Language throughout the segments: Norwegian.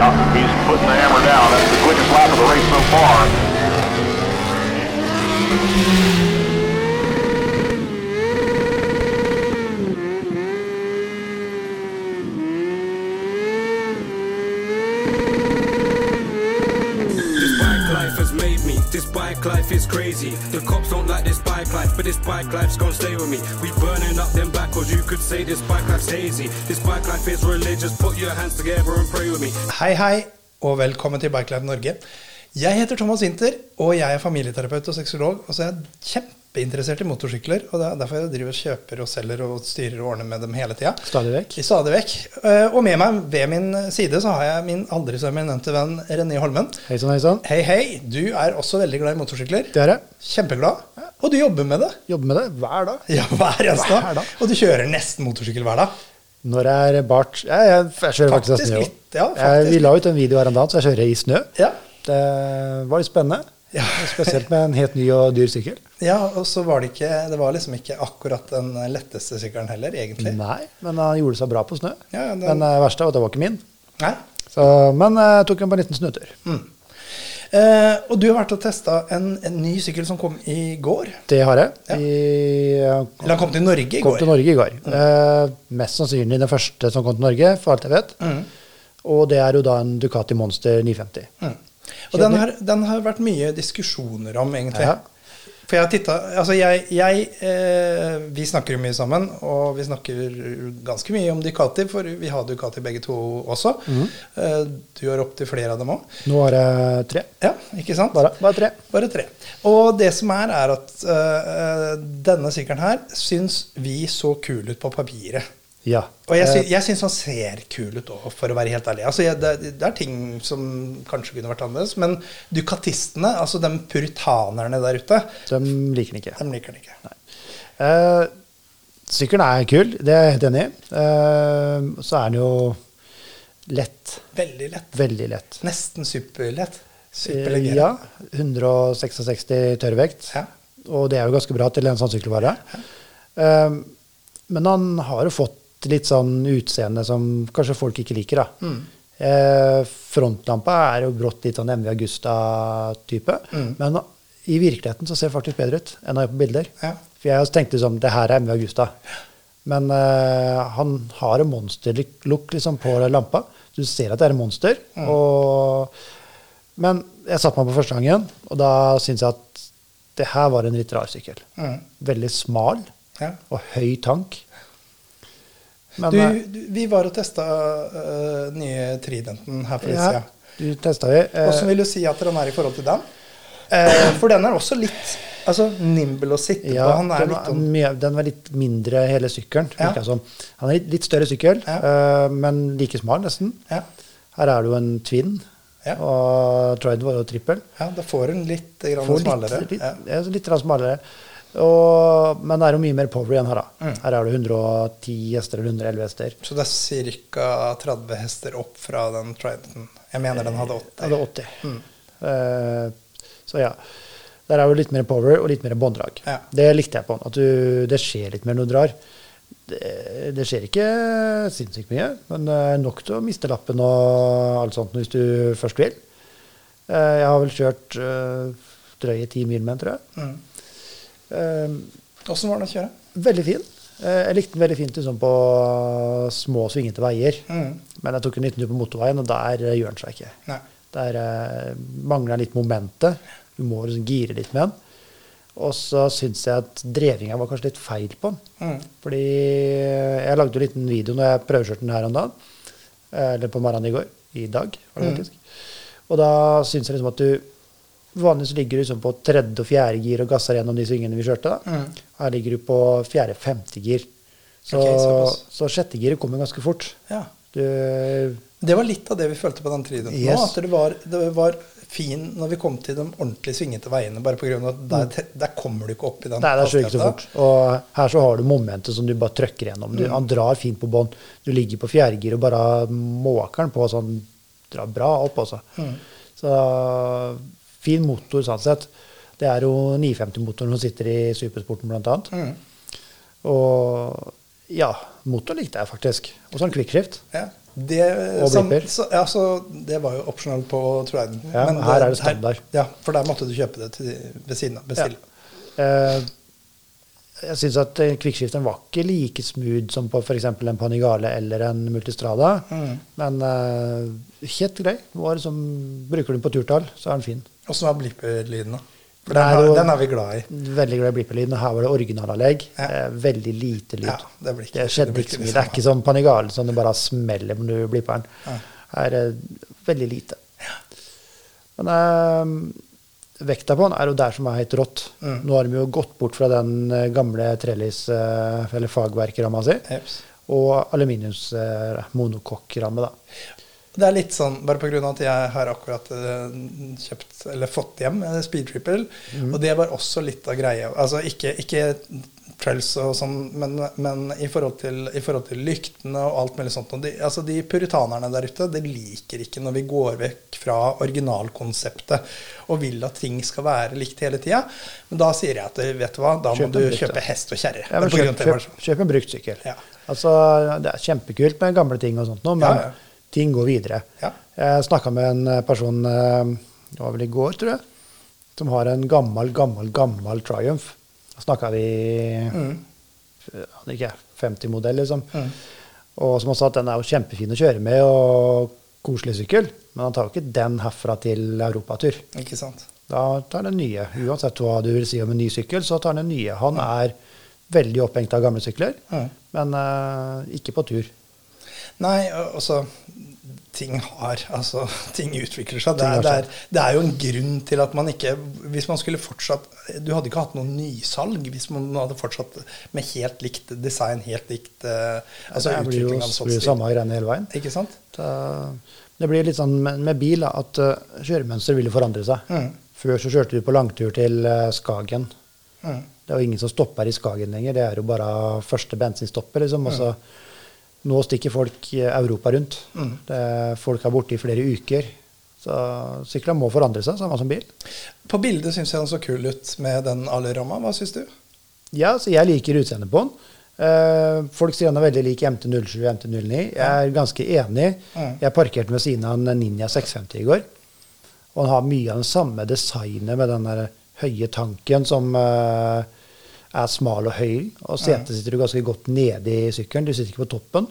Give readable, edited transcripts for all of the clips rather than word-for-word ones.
Yeah, he's putting the hammer down. That's the quickest lap of the race so far. This bike life is crazy. The cops don't like this bike life, but this bike life's gonna stay with me. We burning up them backwards, you could say this bike life's hazy. This bike life is religious, put your hands together and pray with me. Hei, og velkommen til Bike Life Norge. Jeg heter Thomas Winther, og jeg er familieterapeut og sexolog, og så er jeg kjempeinteressert i motorsykler, og det er derfor jeg driver og kjøper og selger og styrer og ordner med dem hele tiden. Stadig vekk. Og med meg ved min side så har jeg min aldri så eminente venn René Holmen. Hei sann. Hei. Du er også veldig glad i motorsykler. Det er jeg. Kjempeglad. Og du jobber med det. Jobber med det hver dag. Ja, hver eneste dag. Og du kjører nesten motorsykkel hver dag. Når det er bart. Jeg kjører faktisk snø. Vi la ut en video her en dag, så jeg kjører i snø. Ja. Det var litt spennende. Ja. Spesielt med en helt ny og dyr sykkel. Ja, og så var det var liksom ikke akkurat den letteste sykkelen heller, egentlig. Nei, men han gjorde seg bra på snø. Ja, Men det verste var at det var ikke min. Nei. Men jeg tok den på en liten snøtur. Og du har vært og testet en ny sykkel som kom i går. Det har jeg. Ja. Eller han kom til Norge i går. Kom til Norge i går. Mest sannsynlig den første som kom til Norge, for alt jeg vet. Og det er jo da en Ducati Monster 950. Og den har vært mye diskusjoner om, egentlig. Ja. For jeg har tittet, altså vi snakker jo mye sammen, og vi snakker ganske mye om Ducati, for vi har Ducati begge to også. Du har opp til flere av dem også. Nå har jeg 3. Ja, ikke sant? Bare 3. Og det som er at denne sykkelen her synes vi så kul ut på papiret. Ja. Og jeg synes han ser kul ut også, for å være helt ærlig. Altså, det er ting som kanskje kunne vært annerledes, men Ducatistene, altså de puritanerne der ute, de liker den ikke. De liker den ikke. Nei. Sykkelen er kul, det er jeg helt enig i. Så er den jo lett. Veldig lett. Nesten superlett. Ja, 166 tørrvekt. Ja. Og det er jo ganske bra til en sånn sykkelvare. Men han har jo fått litt sånn utseende som kanskje folk ikke liker da. Frontlampa er jo brått litt sånn MV Agusta-type, men i virkeligheten så ser det faktisk bedre ut enn på bilder. Ja. For jeg tenkte liksom, det her er MV Agusta. Men han har en monster-look liksom på lampa. Du ser at det er en monster. Men jeg satt meg på første gangen, og da synes jeg at det her var en litt rar sykkel. Veldig smal og høy tank. Men, vi var og testet nye Tridenten her for litt siden. Du testet vi. Hvordan vil du si at den er i forhold til den? For den er også litt nimble å sitte på. Den var litt mindre hele sykkelen. Han er litt større sykkel, men like smal nesten. Her er det jo en twin, og Trident var jo trippel. Ja, da får den litt smalere. Litt smalere. Men det er jo mye mer power igjen her da. Her er det 110 hester eller 111 hester. Så det er cirka 30 hester opp fra den Tridenten. Jeg mener den hadde 80. Hadde 80. Så ja, der er jo litt mer power og litt mer bånddrag. Det likte jeg på, at det skjer litt mer når du drar. Det skjer ikke sinnssykt mye, men nok til å miste lappen og alt sånt hvis du først vil. Jeg har vel kjørt drøye 10 mil med, tror jeg. Hvordan var det å kjøre? Veldig fin. Jeg likte den veldig fint liksom, på små svingete veier. Men jeg tok en liten tur på motorveien, og der gjør den seg ikke. Nei. Der mangler litt momentet. Du må liksom gire litt med den. Og så synes jeg at drevingen var kanskje litt feil på den. Fordi jeg lagde en liten video når jeg prøvekjørte den her en dag. Eller på morgenen i dag, var det faktisk. Og da synes jeg liksom at du vanligvis ligger du liksom på 3. og 4. gir og gasser gjennom de svingene vi kjørte da. Her ligger du på 4. 5. gir. Så 6. gir kommer ganske fort. Ja. Det var litt av det vi følte på den Tridenten nå, at det var fin når vi kom til de ordentlig svingete veiene, bare på grunn av at der kommer du ikke opp i den. Nei, det er ikke så fort. Og her så har du momentet som du bare trykker gjennom. Han drar fint på bånd. Du ligger på 4. gir og bare måker den på sånn, drar bra opp også. Så fin motor, sånn sett. Det er jo 950-motoren som sitter i Supersporten blant annet. Og ja, motor likte jeg faktisk. Og sånn quickshift. Ja. Og blipper. Det var jo optional på Trident. Ja, men her det standard. For der måtte du kjøpe det ved siden av, bestille. Ja. Jeg synes at kvikkskiften var ikke like smooth som på for eksempel en Panigale eller en Multistrada, men helt grei. Bruker du den på turtall, så den fin. Og så var blipperlyden da? For den er vi glad i. Veldig glad i blipperlyden. Her var det originalanlegg. Veldig lite lyd. Ja, det skjedde ikke så mye. Det ikke som Panigale, sånn det bare smeller når du blipper den. Her veldig lite. Men vekta på den jo der som helt rått. Nå har de jo gått bort fra den gamle trellis, eller fagverkramma si, og aluminiums monokokkramme da. Det litt sånn, bare på grunn av at jeg har akkurat kjøpt, eller fått hjem Speed Triple, og det var også litt av greia. Altså ikke trails og sånn, men i forhold til lyktene og alt mulig sånt. De puritanerne der ute, de liker ikke når vi går vekk fra originalkonseptet og vil at ting skal være likt hele tiden. Men da sier jeg at, vet du hva, da må du kjøpe hest og kjerre. Ja, kjøp en brukt sykkel. Ja. Altså, det kjempekult med gamle ting og sånt nå, men ting går videre. Ja. Jeg snakket med en person, det var vel i går, tror jeg, som har en gammel Triumph. Da snakket vi, ikke 50-modell liksom, og som han sa at den jo kjempefin å kjøre med, og koselig sykkel, men han tar jo ikke den herfra til Europatur. Ikke sant. Da tar den nye. Uansett hva du vil si om en ny sykkel, så tar den nye. Han veldig opphengt av gamle sykler, men ikke på tur. Nei, altså ting utvikler seg. Det jo en grunn til at man ikke, hvis man skulle fortsatt, du hadde ikke hatt noen nysalg hvis man hadde fortsatt med helt likt design, helt likt altså utvikling av sånn stil. Det blir jo samme greiene hele veien. Ikke sant? Det blir litt sånn med bil at kjøremønster vil forandre seg. Før så kjørte du på langtur til Skagen. Det jo ingen som stopper i Skagen lenger, det jo bare første bensinstoppet liksom, og så nå stikker folk Europa rundt. Folk borte i flere uker. Så sykler må forandre seg, samme som bil. På bildet synes jeg den så kul ut med den aluramma. Hva synes du? Ja, så jeg liker utseendet på den. Folk sier den veldig lik MT-07 og MT-09. Jeg ganske enig. Jeg parkerte ved siden av en Ninja 650 i går. Og den har mye av den samme designet med den der høye tanken som smal og høy, og setet sitter du ganske godt nede i sykkelen, du sitter ikke på toppen,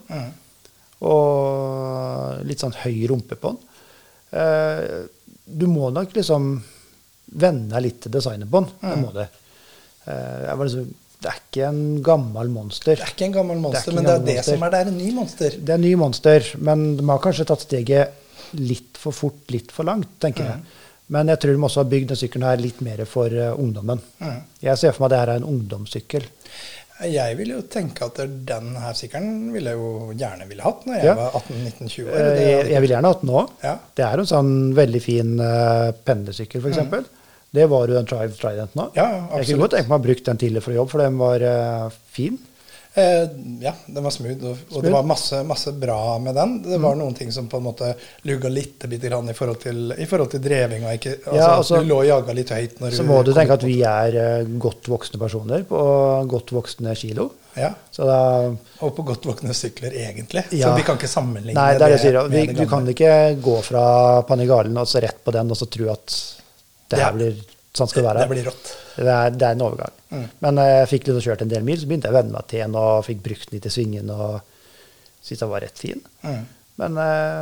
og litt sånn høy rumpe på den. Du må nok liksom vende litt til designet på den, det må det. Det ikke en gammel monster. Det ikke en gammel monster, men det det som det en ny monster. Det en ny monster, men de har kanskje tatt steget litt for fort, litt for langt, tenker jeg. Men jeg tror de også har bygd den sykkelen her litt mer for ungdommen. Jeg ser for meg at det her en ungdomssykkel. Jeg vil jo tenke at denne sykkelen ville jeg jo gjerne ville hatt når jeg var 18-19-20 år. Jeg vil gjerne hatt den også. Ja. Det en sånn veldig fin pendlersykkel, for eksempel. Det var jo en Trident nå. Ja, absolutt. Jeg kunne godt tenke meg å ha brukt den tidligere for jobb, for den var fin. Ja, den var smooth, og det var masse bra med den. Det var noen ting som på en måte lugga litt grann i forhold til dreving, og ikke, altså, du lå og jaget litt høyt. Når så må du tenke at vi godt voksne personer på godt voksne kilo. Ja, så da, og på godt voksne sykler egentlig, så vi kan ikke sammenligne. Nei, det jeg sier, du kan ikke gå fra Panigalen og så rett på den, og så tro at det her blir sånn skal det være. Det blir rått. Det en overgang. Men jeg fikk litt å kjørt en del mil, så begynte jeg å vende meg til en og fikk brukt den litt i svingen og synes den var rett fin. Men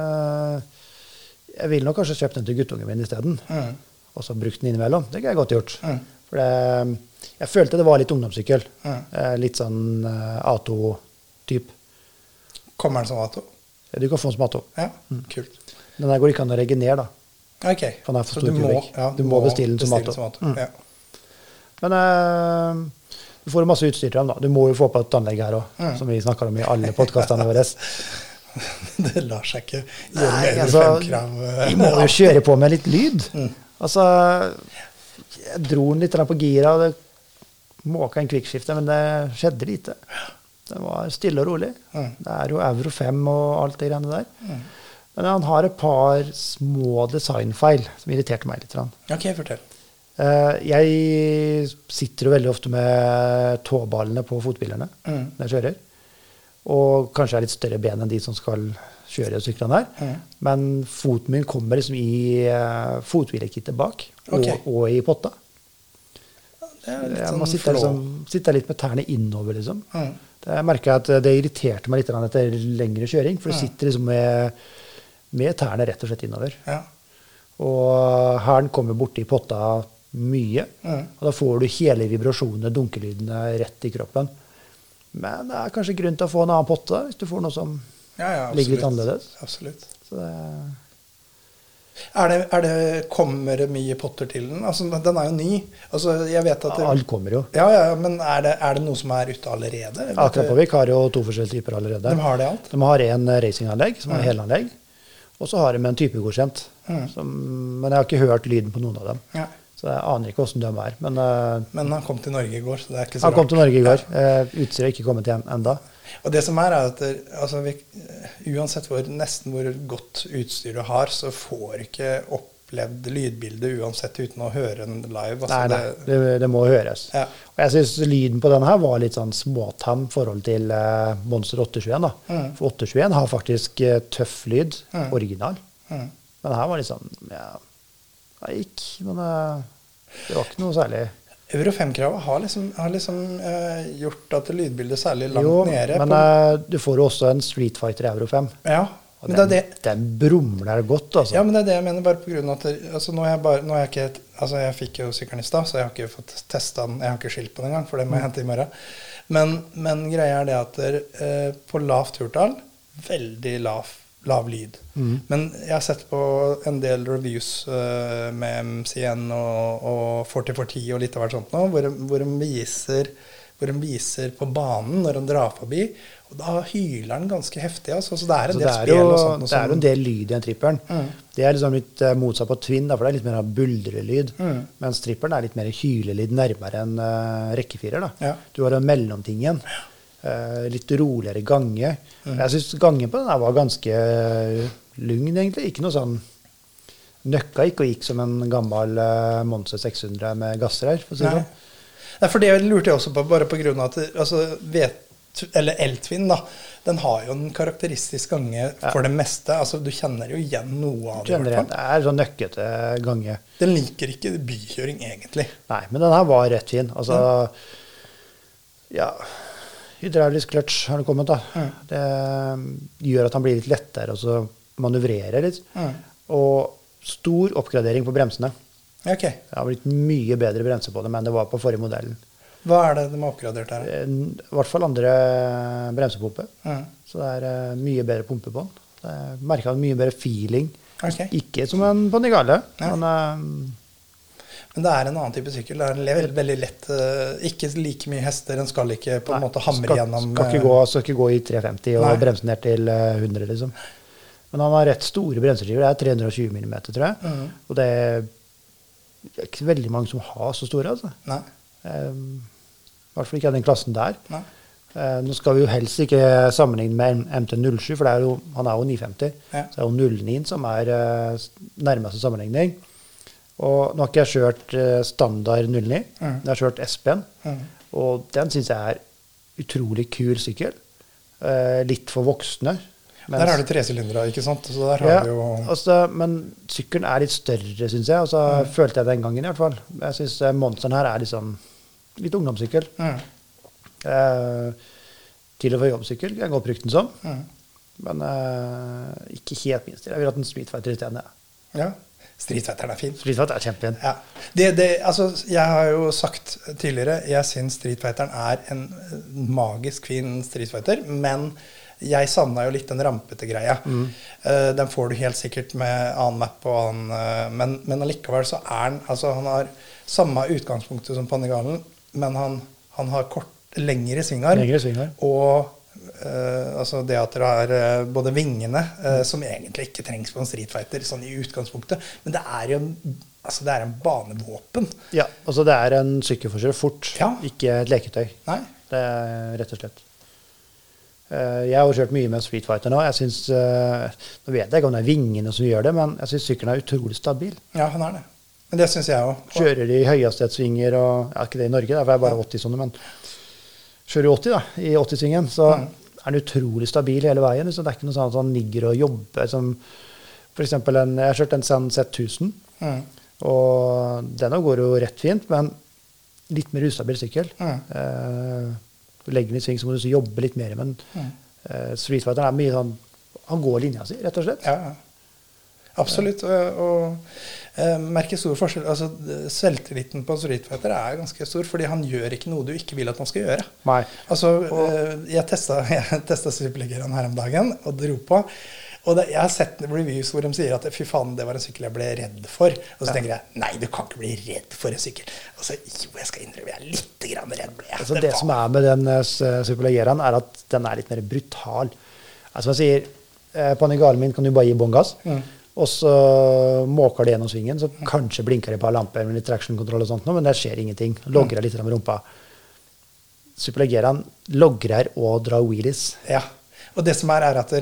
jeg vil nok kanskje kjøpe den til guttungen min i stedet, og så brukt den innimellom. Det kan jeg godt gjort. For jeg følte det var litt ungdomssykkel. Litt sånn A2-typ. Kommer den som A2? Du kan få den som A2. Ja, kult. Den der går ikke an å regge ned da. Ok, så du må bestille den som A2. Ja. Men du får masse utstyr til dem da. Du må jo få på et anlegg her også, som vi snakker om i alle podcastene våre. Det lar seg ikke gjøre med altså, 5-krav. Vi må jo kjøre på med litt lyd. Altså, jeg dro den litt på gira, og det måka en kvikkskifte, men det skjedde lite. Det var stille og rolig. Det jo Euro 5 og alt det greiene der. Men han har et par små designfeil som irriterte meg litt. Ok, fortell. Jeg sitter jo veldig ofte med tåballene på fotbillerne når jeg kjører. Og kanskje litt større ben enn de som skal kjører jeg syklene her. Men foten min kommer liksom i fothvilekittet bak, og i potta. Jeg må sitte litt med tærne innover, liksom. Jeg merket at det irriterte meg litt etter lengre kjøring, for du sitter liksom med tærne rett og slett innover. Ja. Og hælen kommer borti potta mye, og da får du hele vibrasjonene, dunkelydene rett i kroppen. Men det er kanskje grunn til å få en annen potte, hvis du får noe som ligger litt annerledes. Absolutt. Så kommer det mye potter til den? Altså, den er jo ny. Altså, jeg vet at alt kommer jo. Ja, men er det noe som er ute allerede? Akrapovic har jo 2 forskjellige typer allerede. De har det alt? De har en racinganlegg, som er helanlegg, og så har de en typegodkjent. Men jeg har ikke hørt lyden på noen av dem. Ja. Så jeg aner ikke hvordan de er. Men han kom til Norge i går, så det er ikke så rart. Han kom til Norge i går. Utstyret er ikke kommet hjem enda. Og det som er at altså, uansett nesten hvor godt utstyr du har, så får du ikke opplevd lydbildet uansett uten å høre den live. Altså, det må høres. Ja. Og jeg synes lyden på denne her var litt sånn småtam i forhold til Monster 821 da. For 821 har faktisk tøff lyd, original. Men her var litt sånn, det gikk, men det var ikke noe særlig. Euro 5-kravet har liksom gjort at lydbildet er særlig langt nede. Men du får jo også en Street Fighter Euro 5. Ja, og den brumler godt, altså. Ja, men det er det jeg mener, bare på grunn av at altså, nå er jeg ikke, altså jeg fikk jo sykkelen i stad, så jeg har ikke fått testet den, jeg har ikke skilt på den engang, for det må jeg hente i morgen. Men greia er det at på lavt turtall, veldig lav lyd. Men jeg har sett på en del reviews med MCN og 4040 og litt av hvert sånt nå, hvor de viser på banen når de drar forbi, og da hyler den ganske heftig. Altså. Så det er en del spill og sånt. Det er jo en del lyd i en tripperen. Det er liksom litt motsatt på Twin, for det er litt mer buldrelyd. Mens tripperen er litt mer hylelyd nærmere enn rekkefirer. Da. Ja. Du har en mellomtingen. Litt roligere gange. Jeg synes gangen på den var ganske lugn egentlig, ikke noe sånn nøkka ikke og gikk som en gammel Monster 600 med gasser her, for å si det. Nei, for det lurte jeg også på, bare på grunn av at altså, eller L-Twin da, den har jo en karakteristisk gange for det meste, altså du kjenner jo igjen noe av det. Det er sånn nøkkete gange. Den liker ikke bykjøring egentlig. Nei, men den her var rett fin, altså hydraulisk clutch har det kommet da. Det gjør at han blir litt lettere, og så manøvrerer litt. Og stor oppgradering på bremsene. Okay. Det har blitt mye bedre bremser på dem enn det var på forrige modellen. Hva er det de har oppgradert her? I hvert fall andre bremsepumpe. Så det er mye bedre pumpe på den. Jeg merket mye bedre feeling. Okay. Ikke som en Panigale, men det er en annen type sykkel. Det er veldig lett, ikke like mye hester, den skal ikke på en måte hamre gjennom. Skal ikke gå i 350 og bremse ned til 100 liksom. Men han har rett store bremseskiver, det er 320 mm tror jeg. Og det er ikke veldig mange som har så store altså. Nei. I hvert fall ikke av den klassen der. Nei. Nå skal vi jo helst ikke sammenligne med MT-07, for han er jo 950. Ja. Så det er jo 09 som er nærmeste sammenligning. Og nå har ikke jeg kjørt standard 09, jeg har kjørt Espen, og den synes jeg er utrolig kul sykkel. Litt for voksne. Der har du 3-sylindere, ikke sant? Så der har du jo... Altså, men sykkelen er litt større, synes jeg, og så følte jeg den gangen i hvert fall. Jeg synes Monsteren her er liksom litt ungdomssykkel. Til og for jobbsykkel, jeg kan godt bruke den som. Men ikke helt minst. Jeg vil ha en Street Fighter i stedet. Ja. Street Fighteren er fin. Street Fighter er kjempefin. Ja. Altså, jeg har jo sagt tidligere, jeg synes Street Fighteren er en magisk fin Street Fighter, men jeg savnet jo litt den rampete greia. Den får du helt sikkert med annen map og annen, men allikevel så er den, altså han har samme utgangspunktet som Panigalen, men han har lengre svinger. Og altså det at det er både vingene som egentlig ikke trengs på en Street Fighter sånn i utgangspunktet, men det er jo altså det er en banevåpen. Ja, altså det er en sykkel for å kjøre fort, ikke et leketøy. Nei. Det er rett og slett. Jeg har kjørt mye med Street Fighter nå. Jeg synes, nå vet jeg ikke om det er vingene som gjør det, men jeg synes sykkelen er utrolig stabil. Ja, han er det. Men det synes jeg også. Kjører de høyhastighetssvinger, og ikke det i Norge, for jeg er bare 80 sånne, men kjører 80 da, i 80-svingen, så er den utrolig stabil hele veien. Så det er ikke noe sånn at han ligger og jobber. Som for eksempel jeg har kjørt en Sand Z1000, og den går jo rett fint, men litt mer ustabil sykkel. Du legger den i sving, så må du jobbe litt mer, men Street Fighter er mye sånn, han går linja si, rett og slett. Ja, absolutt, og merker stor forskjell. Altså, selvtilliten på Street Fighter er ganske stor, fordi han gjør ikke noe du ikke vil at man skal gjøre. Nei. Altså, jeg testet Superleggeren her om dagen, og dro på, og jeg har sett reviews hvor de sier at fy faen, det var en sykkel jeg ble redd for. Og så tenker jeg, nei, du kan ikke bli redd for en sykkel. Og så, jo, jeg skal innrømme, jeg er litt grann redd. Altså, det som er med den Superleggeren er at den er litt mer brutal. Altså, man sier, Panigalen min kan du bare gi båndgass, og så måker det gjennom svingen, så kanskje blinker det på lamper med litt traction-kontroll og sånt, men det skjer ingenting. Logrer litt med rumpa. Superleggeren logrer og drar wheelies. Ja, og det som er at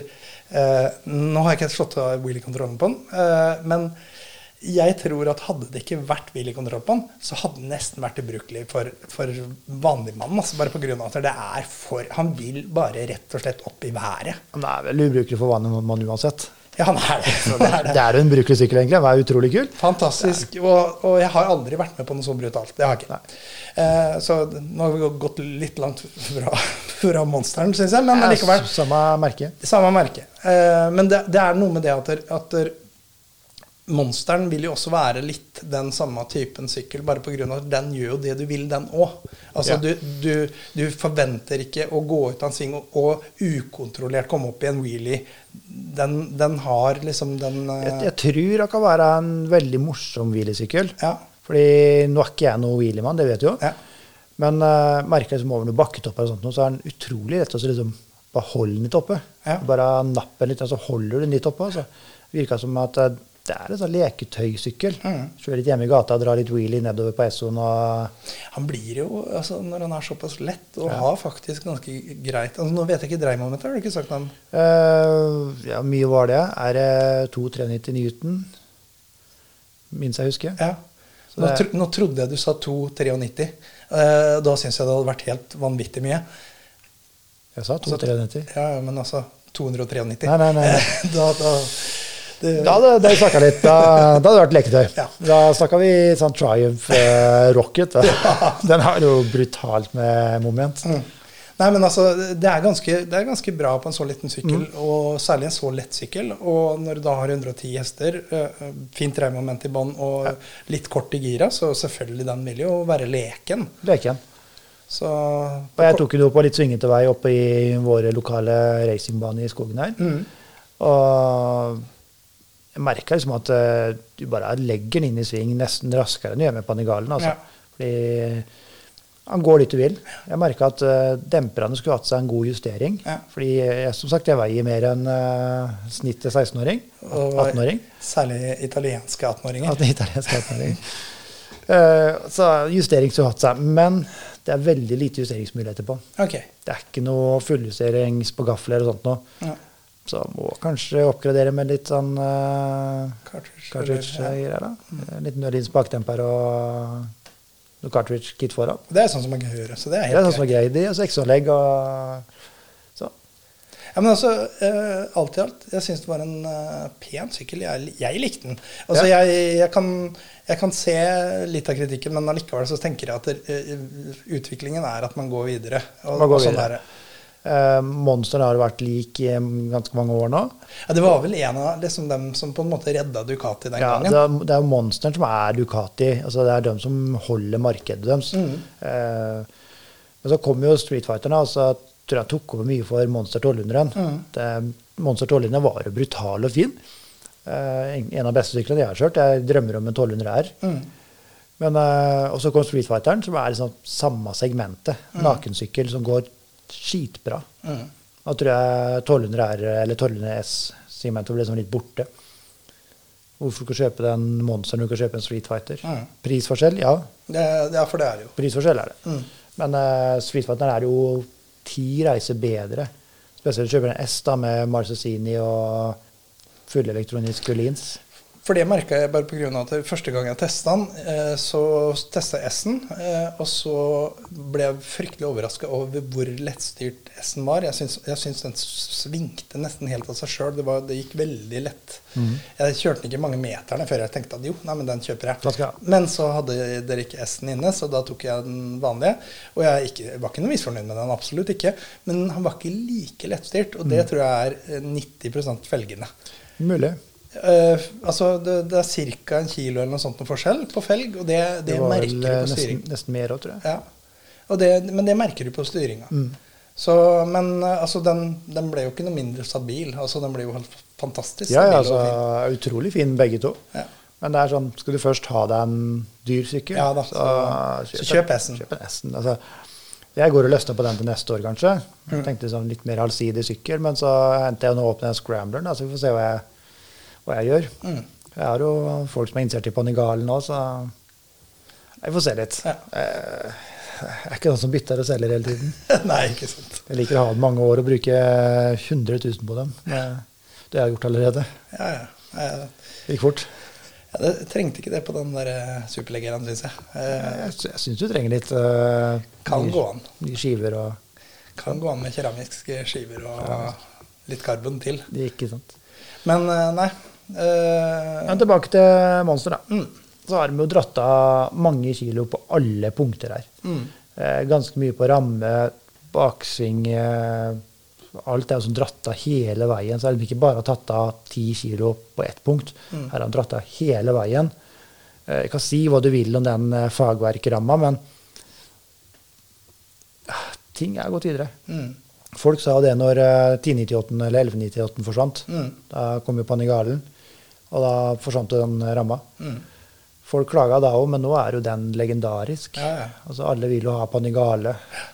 nå har jeg ikke slått av wheelie-kontrollen på den, men jeg tror at hadde det ikke vært wheelie-kontroll på den, så hadde den nesten vært ubrukelig for vanlig mann, altså bare på grunn av at det er han vil bare rett og slett opp i været. Han er vel ubrukelig for vanlig mann uansett. Ja, han er det. Det er jo en brukelig sykkel egentlig, det er utrolig kul. Fantastisk, og jeg har aldri vært med på noe så brutalt, det har jeg ikke. Så nå har vi gått litt langt fra monsteren, synes jeg, men likevel. Samme merke. Samme merke. Men det er noe med det at monsteren vil jo også være litt den samme typen sykkel, bare på grunn av at den gjør jo det du vil, den også. Altså, du forventer ikke å gå ut av en sving og ukontrollert komme opp i en wheelie. Den har liksom den... Jeg tror det kan være en veldig morsom wheeliesykkel. Ja. Fordi nå er ikke jeg noe wheeliemann, det vet du jo. Ja. Men merker liksom over noen bakketopper og sånt, så er den utrolig rett og slett liksom bare holde den litt oppe. Ja. Bare nappe den litt, og så holder du den litt oppe. Altså. Det virker som at det er en sånn leketøysykkel. Kjører litt hjemme i gata, drar litt wheelie nedover på Essoen. Han blir jo, altså, når han er såpass lett, og har faktisk ganske greit. Altså, nå vet jeg ikke dreimometer, har du ikke sagt noe om? Ja, mye var det. Er det 2,390 Newton? Minst jeg husker. Ja. Nå trodde jeg du sa 2,93. Da synes jeg det hadde vært helt vanvittig mye. Jeg sa 2,390. Ja, men altså 293. Nei. Da hadde jeg snakket litt, da hadde det vært leketøy. Ja. Da snakket vi sånn Triumph Rocket. Den har jo brutalt med moment. Nei, men altså, det er ganske bra på en så liten sykkel, og særlig en så lett sykkel. Og når du da har 110 hester, fint dreiemoment i bånd og litt kort i gira, så selvfølgelig den vil jo være leken. Så, og jeg tok jo på litt svingete vei oppe i våre lokale racingbane i skogen her. Og jeg merker liksom at du bare legger den inn i sving nesten raskere enn du gjør med Panigalen. Altså. Fordi han går dit du vil. Jeg merker at demperne skulle hatt seg en god justering. Fordi som sagt, jeg veier mer enn snittet 16-åring. 18-åring. Særlig italienske 18-åringer. Italienske 18-åringer. Så justering skulle hatt seg. Men det er veldig lite justeringsmuligheter på. Okay. Det er ikke noe fulljustering på gafler og sånt nå. Så må kanskje oppgradere med litt sånn cartridge-greier da. Litt Nølins baktemper og noe cartridge-kit foran. Det er sånn som man kan høre, så det er helt greit. Det er sånn som er greit, og så X-anlegg og så. Ja, men altså, alt i alt, jeg synes det var en pen sykkel. Jeg likte den. Altså, jeg kan se litt av kritikken, men allikevel så tenker jeg at utviklingen er at man går videre. Og sånn er det. Monsteren har vært lik i ganske mange år nå. Ja, det var vel en av liksom dem som på en måte redda Ducati den gangen. Det er jo Monsteren som er Ducati. Altså det er dem som holder markedet deres. Men så kom jo Street Fighter og så tror jeg tok over mye for Monster 1200-en. Monster 1200 var jo brutal og fin. En av beste syklene jeg har kjørt. Jeg drømmer om en 1200R. Men og så kom Street Fighteren, som er liksom samme segmentet. Nakensykkel som går skitbra. Da tror jeg 1200R eller 1200S-segmentet ble liksom litt borte. Hvorfor du kan kjøpe den Monsteren, du kan kjøpe en Street Fighter? Prisforskjell, ja. Ja, for det er det jo. Prisforskjell er det. Men Street Fighter er jo 10 reiser bedre. Spesielt kjøper en S da, med Marcesini og fullelektronisk lins. For det merket jeg bare på grunn av at første gang jeg testet den, så testet jeg S-en, og så ble jeg fryktelig overrasket over hvor lettstyrt S-en var. Jeg synes den svingte nesten helt av seg selv. Det gikk veldig lett. Jeg kjørte den ikke mange meterne før jeg tenkte at jo, nei, men den kjøper jeg. Men så hadde dere ikke S-en inne, så da tok jeg den vanlige. Og jeg var ikke noe misfornøyd med den, absolutt ikke. Men han var ikke like lettstyrt, og det tror jeg er 90% felgene. Mulig. Altså det er cirka 1 kilo eller noe sånt noe forskjell på felg, og det merker du på styring. Nesten mer også, tror jeg. Ja, men det merker du på styringa. Så, men altså, den ble jo ikke noe mindre stabil. Altså, den ble jo helt fantastisk stabil. Ja, altså, utrolig fin begge to. Ja. Men det er sånn, skal du først ha deg en dyr sykkel, ja, da, så kjøp S-en. Kjøp en S-en. Altså, jeg går og løsner på den til neste år, kanskje. Jeg tenkte sånn litt mer allsidig sykkel, men så hentet jeg nå opp den Scrambleren, så vi får se hva jeg gjør. Jeg har jo folk som er interessert i Panigalen nå, så jeg får se litt. Ja. Jeg er ikke noen som bytter og selger hele tiden. Nei, ikke sant. Jeg liker å ha mange år og bruke 100 000 på dem. Det har jeg gjort allerede. Ja. Det gikk fort. Ja, det trengte ikke det på den der superleggeren, synes jeg. Jeg synes du trenger litt kan gå an. Nye skiver og... Kan gå an med keramiske skiver og litt karbon til. Det er ikke sant. Men nei. Men tilbake til Monster da. Så har vi jo dratt av mange kilo på alle punkter her. Ganske mye på ramme, baksving, alt er jo sånn dratt av hele veien. Så er det ikke bare tatt av 10 kilo på ett punkt. Her har han dratt av hele veien. Jeg kan si hva du vil om den fagverkramma, men ting er gått videre. Folk sa det når 1098 eller 1198 forsvant. Da kom jo Panigalen, og da forsvant den ramma. Folk klaget da også, men nå er jo den legendarisk. Ja. Altså, alle vil jo ha Panigale.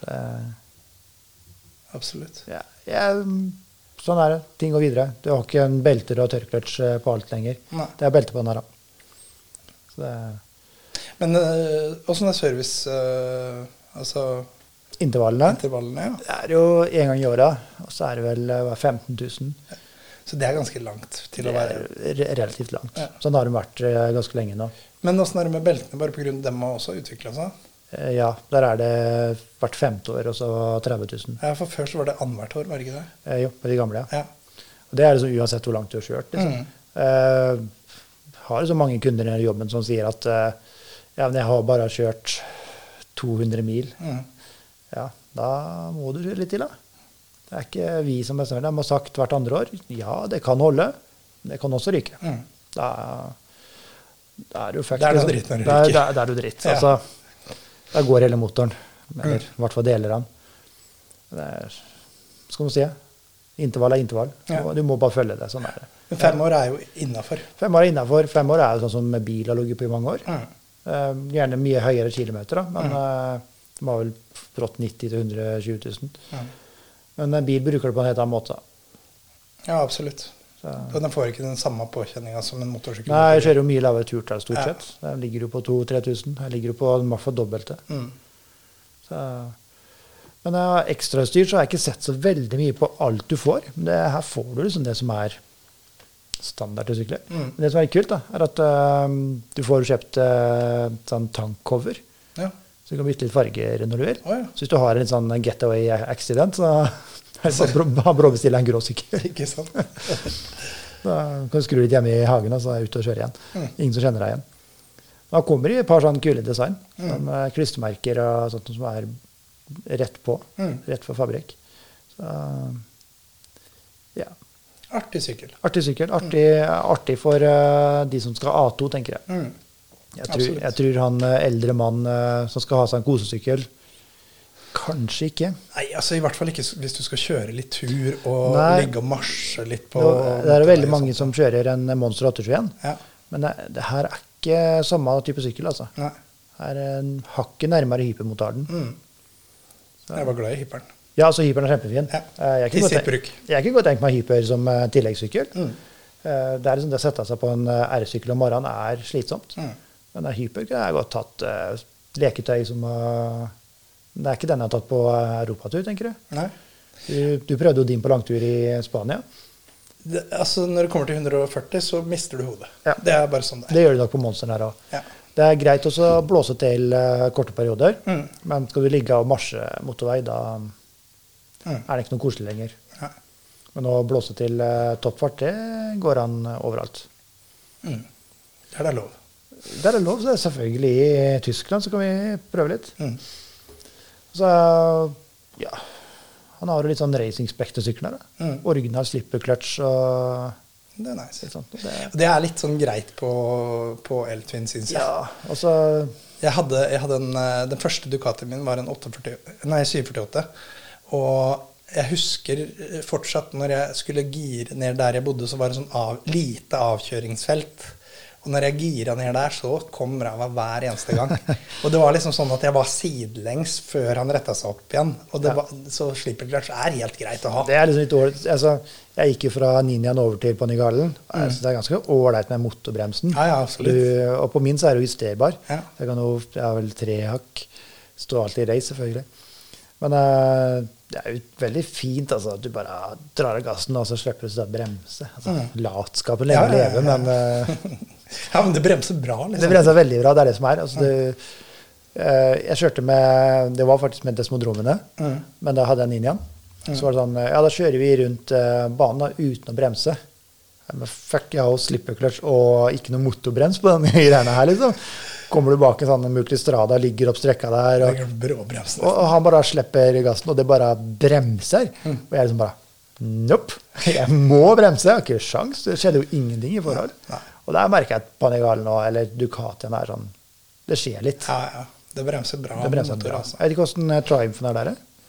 Absolutt. Ja, sånn er det. Ting går videre. Du har ikke en belter og tørkløtsj på alt lenger. Nei. Det er belte på den her da. Men hvordan er service, altså... Intervallene, ja. Det er jo en gang i året, og så er det vel 15 000. Ja. Så det er ganske langt til å være... Relativt langt. Ja. Sånn har det vært ganske lenge nå. Men hvordan er det med beltene, bare på grunn av dem har også utviklet seg? Ja, der er det hvert 5. år, og så 30 000. Ja, for før så var det annethvert år, var det ikke det? Jo, på de gamle, ja. Og det er liksom uansett hvor langt du har kjørt, liksom. Har så mange kunder i jobben som sier at ja, men jeg har bare kjørt 200 mil. Ja, da må du litt til da. Det er ikke vi som bestemmer det. De har sagt hvert andre år, ja, det kan holde. Det kan også ryke. Da er du fuck. Da er du dritt når du ryker. Da er du dritt. Ja. Altså, da går hele motoren. Eller i hvert fall deler den. Det er, skal man si, intervall er intervall. Ja. Du må bare følge det, sånn er det. Men 5 år er jo innenfor. 5 år er innenfor. 5 år er jo sånn som bil har ligget på i mange år. Gjerne mye høyere kilometer da, men... Det var vel brått 90 til 120 000. Men en bil bruker det på en helt annen måte. Ja, absolutt. Og den får ikke den samme påkjenningen som en motorsykkel. Nei, jeg kjører jo mye lavere turtall stort sett. Den ligger jo på 2-3 000. Her ligger jo på i hvert fall dobbelte. Men ekstra styrt så har jeg ikke sett så veldig mye på alt du får. Men her får du liksom det som er standard til sykler. Men det som er kult da, er at du får kjøpt sånn tankcover. Ja. Så du kan bytte litt farger når du vil. Så hvis du har en sånn getaway accident, så er det bare å bestille en grå sykkel. Ikke sant? Da kan du skru litt hjemme i hagen, og så er jeg ute og kjøre igjen. Ingen som kjenner deg igjen. Da kommer det et par sånne kule design. Med klistremerker og sånt som er rett på. Rett for fabrikk. Så, ja. Artig sykkel. Artig sykkel. Artig for de som skal ha A2, tenker jeg. Jeg tror han eldre mann som skal ha seg en kosesykkel, kanskje ikke. Nei, altså i hvert fall ikke hvis du skal kjøre litt tur og ligge og marsje litt på... Det er veldig mange som kjører en Monster 821, men det her er ikke samme type sykkel, altså. Nei. Her er en hakket nærmere hypermotarden. Jeg var glad i hyperen. Ja, altså hyperen er kjempefin. I sitt bruk. Jeg kunne godt tenkt meg hyper som tilleggssykkel. Det er liksom det å sette seg på en R-sykkel om morgenen er slitsomt. Men hyper kunne jeg godt tatt leketøy som... Det er ikke den jeg har tatt på europatur, tenker du? Nei. Du prøvde jo din på langtur i Spania. Altså, når det kommer til 140, så mister du hodet. Ja. Det er bare sånn det er. Det gjør du nok på Monsteren her også. Ja. Det er greit også å blåse til korte perioder, men skal du ligge og marsje motorvei, da er det ikke noe koselig lenger. Ja. Men å blåse til toppfart, det går an overalt. Det er lov. Det er lov, så det er selvfølgelig i Tyskland, så kan vi prøve litt. Så, ja, han har jo litt sånn racing-spektersykler da. Original slipper-clutch og... Det er nice. Sånn. Det er litt sånn greit på Eltvin, synes jeg. Ja, og så... Jeg hadde den første Ducatien min var en 748, og jeg husker fortsatt når jeg skulle gire ned der jeg bodde, så var det sånn lite avkjøringsfelt. Og når jeg gira ned der, så kom ræva hver eneste gang. Og det var liksom sånn at jeg var sidelengs før han rettet seg opp igjen. Og så slipperclutch er helt greit å ha. Det er liksom litt ålreit. Altså, jeg gikk jo fra Ninjaen over til Panigalen. Så det er ganske ålreit med motorbremsen. Ja, absolutt. Og på min så er det jo justerbar. Ja. Jeg har vel 3 hakk. Står alltid i race, selvfølgelig. Men det er jo veldig fint altså, at du bare drar av gassen, og så slipper du til å bremse. Altså, latskapen leve, men... Ja, men det bremser bra, liksom. Det bremser veldig bra, det er det som er. Altså, jeg kjørte med, det var faktisk med Desmodromene, men da hadde jeg Ninjaen. Så var det sånn, ja, da kjører vi rundt banen da, uten å bremse. Men fuck, jeg har jo slipperclutch og ikke noe motorbrems på den greiene her, liksom. Kommer du bak en sånn multistrada, ligger opp strekka der, og han bare slipper gassen, og det bare bremser. Og jeg liksom bare, nope, jeg må bremse, jeg har ikke sjans. Det skjedde jo ingenting i forhold. Og der merker jeg at Panigalen eller Ducatien er sånn, det skjer litt. Ja, det bremser bra. Det bremser bra. Jeg vet ikke hvordan Triumphen er der?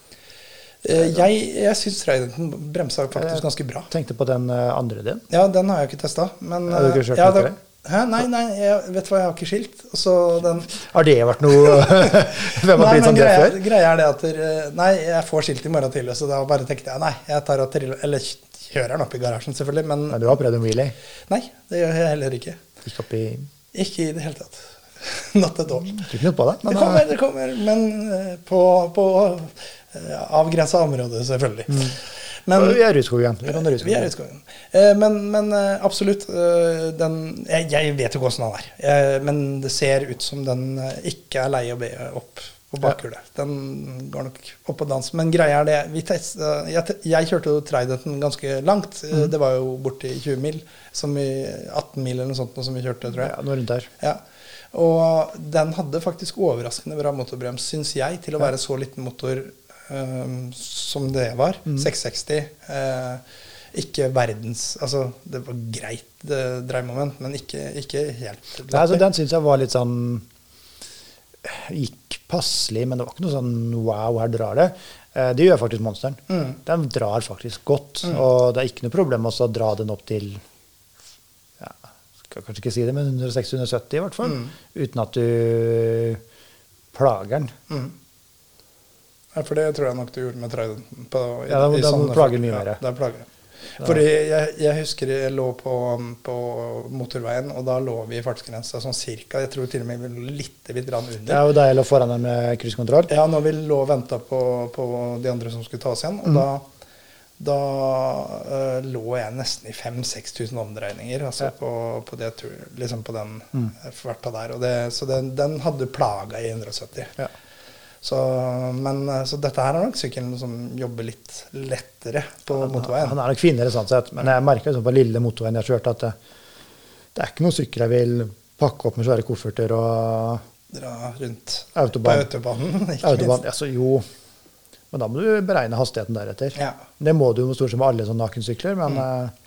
Jeg synes Tridenten bremser faktisk ganske bra. Tenkte på den andre din? Ja, den har jeg ikke testet. Men, har du ikke kjørt noe? Nei, vet du hva, jeg har ikke skilt. Har det vært noe hvem har blitt sånn det før? Greia er det at jeg får skilt i morgen tidlig, så da bare tenkte jeg, jeg tar og triller, eller kjører den opp i garasjen selvfølgelig, men du har prøvd en wheelie? Nei, det gjør jeg heller ikke. Ikke i det hele tatt. Not at all. Ikke noe på det? Det kommer, men på avgrenset område selvfølgelig. Men, vi er i Rudskogen. Vi er i Rudskogen. Men absolutt, jeg vet jo hvordan den er, men det ser ut som den ikke er lei å be opp på bakhjulet. Den går nok opp og dans. Men greia er det, jeg kjørte jo Tridenten ganske langt. Det var jo borte i 20 mil, som i 18 mil eller noe sånt som vi kjørte, tror jeg. Ja, noe rundt der. Ja. Og den hadde faktisk overraskende bra motorbrems, synes jeg, til å være så liten motor som det var. 660. Ikke verdens, altså det var greit dreiemoment, men ikke helt. Nei, altså den synes jeg var litt sånn, gikk passelig, men det var ikke noe sånn wow, her drar det. Det gjør faktisk Monsteren. Den drar faktisk godt, og det er ikke noe problem også å dra den opp til, ja, skal kanskje ikke si det, men 160-170 i hvert fall, uten at du plager den. Ja, for det tror jeg nok du gjorde med Tridenten. Ja, da må du plage mye mer. Ja, det plager det. Fordi jeg husker jeg lå på motorveien, og da lå vi i fartsgrensa sånn cirka, jeg tror til og med vi lå litt under. Ja, og da jeg lå foran deg med krysskontroll? Ja, når vi lå og ventet på de andre som skulle ta oss igjen, og da lå jeg nesten i 5-6 tusen omdreininger, altså på det tur, liksom på den farta der, og så den hadde plaga i 170. Ja. Så dette her er nok sykkelen som jobber litt lettere på motorveien. Han er nok finere sånn sett, men jeg merker liksom på lille motorveien jeg kjørte at det er ikke noen sykkel jeg vil pakke opp med svære kofferter og dra rundt autobanen. På autobanen, autobanen, altså jo, men da må du beregne hastigheten deretter. Ja. Det må du jo stort sett med alle sånne nakensykler, men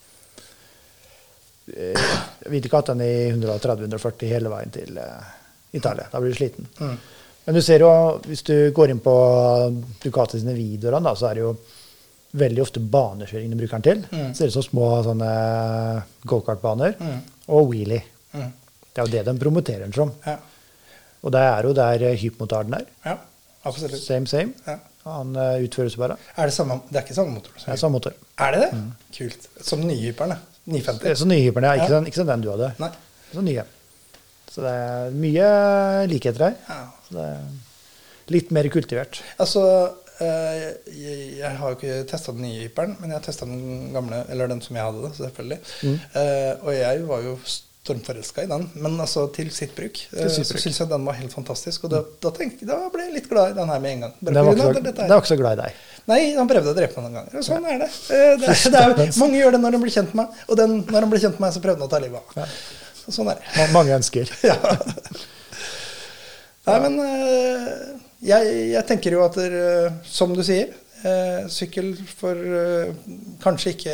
jeg vet ikke at den er i 130-140 hele veien til Italia. Da blir du sliten. Men du ser jo, hvis du går inn på Ducati sine videoer, da, så er det jo veldig ofte banekjøring du bruker den til. Så er det så små sånne go-kart-baner og wheelie. Det er jo det de promoterer den som. Ja. Og det er jo der hypmotarden er. Ja, absolutt. Same. Ja. Han utføres bare. Det er ikke samme motor? Det er samme motor. Er det det? Kult. Som nyhyperen, 950? Som nyhyperen, ja. Ikke sånn den du hadde. Nei. Som nye. Så det er mye likheter her. Ja. Så det er litt mer kultivert. Altså, Jeg har jo ikke testet den nye Hyperen, men jeg testet den gamle, eller den som jeg hadde, selvfølgelig. Og jeg var jo stormforelsket i den, men altså til sitt bruk. Så synes jeg den var helt fantastisk, og da ble jeg litt glad i den her med en gang. Det var ikke så glad i deg. Nei, han prøvde å drepe meg noen ganger, og sånn er det. Mange gjør det når de blir kjent med meg, og når de blir kjent med meg, så prøvde han å ta livet av meg. Sånn er det. Mange ønsker. Ja. Nei, men jeg tenker jo at som du sier, sykkel for kanskje ikke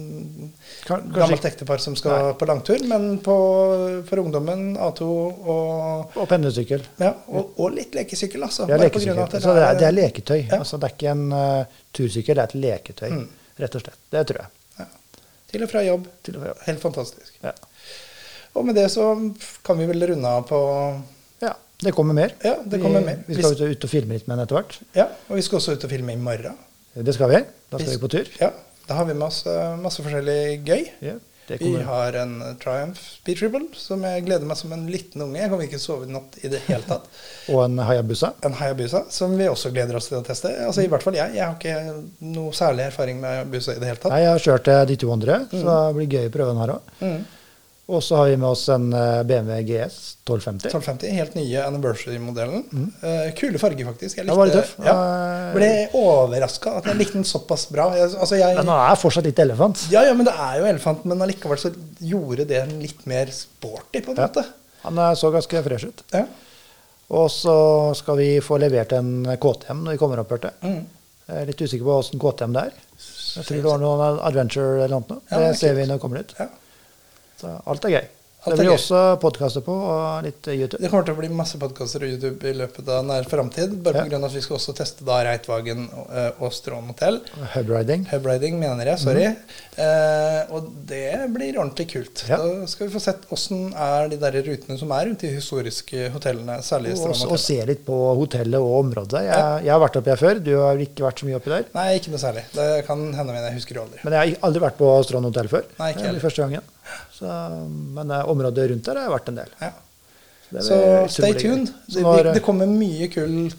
gammelt ektepar som skal på langtur, men for ungdommen, A2 og pendlesykkel. Ja, og litt lekesykkel, altså. Ja, lekesykkel. Så det er leketøy. Ja. Altså, det er ikke en tursykkel, det er et leketøy, rett og slett. Det tror jeg. Ja. Til og fra jobb. Helt fantastisk. Ja. Og med det så kan vi vel runde av på... Ja, det kommer mer. Ja, det kommer mer. Vi skal ut og filme litt med den etter hvert. Ja, og vi skal også ut og filme i morgen. Det skal vi. Da skal vi på tur. Ja, da har vi med oss masse forskjellig gøy. Ja, vi har en Triumph Speed Triple, som jeg gleder meg som en liten unge. Jeg kommer ikke sove i natt i det hele tatt. Og en Hayabusa. En Hayabusa, som vi også gleder oss til å teste. Altså i hvert fall jeg har ikke noe særlig erfaring med Hayabusa i det hele tatt. Nei, jeg har kjørt de 200, så det blir gøy å prøve den her også. Og så har vi med oss en BMW GS 1250. 1250, helt nye anniversary-modellen. Kule farger, faktisk. Jeg likte, var det tøff. Ja, ble overrasket at jeg likte den såpass bra. Men den er fortsatt litt elefant. Ja, men det er jo elefant, men allikevel så gjorde det en litt mer sporty på en måte. Han så ganske fresh ut. Ja. Og så skal vi få levert en KTM når vi kommer opp, hørte. Jeg er litt usikker på hvordan KTM det er. Jeg tror det var noen Adventure eller noe. Ja, det ser vi når det kommer ut. Ja. Så alt er gøy. Det blir også podcaster på og litt YouTube. Det kommer til å bli masse podcaster og YouTube i løpet av nær fremtid, bare på grunn av at vi skal også teste da Reitvagen og Strån Hotel. Hubriding. Hubriding mener jeg, sorry. Og det blir ordentlig kult. Da skal vi få sett hvordan er de der rutene som er rundt de historiske hotellene, særlig Strån Hotel. Og se litt på hotellet og området. Jeg har vært oppi her før, du har ikke vært så mye oppi der. Nei, ikke noe særlig. Det kan hende, men jeg husker det aldri. Men jeg har aldri vært på Strån Hotel før. Nei, ikke heller. Første gangen. Men området rundt der har vært en del. Ja. Så stay tuned. Det kommer mye kult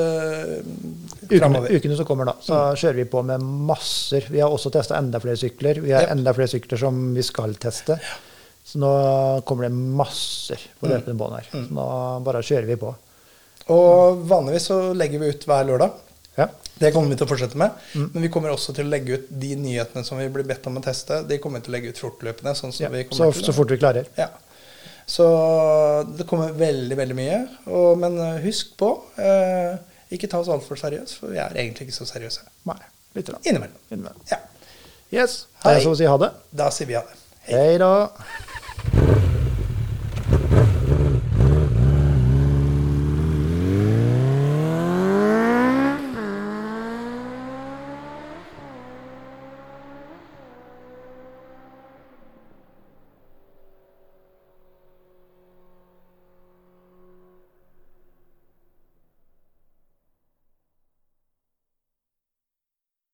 fremover. Ukene som kommer da, så kjører vi på med masser. Vi har også testet enda flere sykler. Vi har enda flere sykler som vi skal teste. Så nå kommer det masser på løpende bånd her. Så nå bare kjører vi på. Og vanligvis så legger vi ut hver lørdag. Ja. Det kommer vi til å fortsette med, men vi kommer også til å legge ut de nyhetene som vi blir bedt om å teste. De kommer vi til å legge ut fortløpende. Sånn som vi kommer til så fort vi klarer. Ja. Så det kommer veldig, veldig mye. Men husk på, ikke ta oss alt for seriøst, for vi er egentlig ikke så seriøse. Nei, litt da. Innimellom. Ja. Yes, Hei. så å si ha det. Da sier vi ha det. Hei da.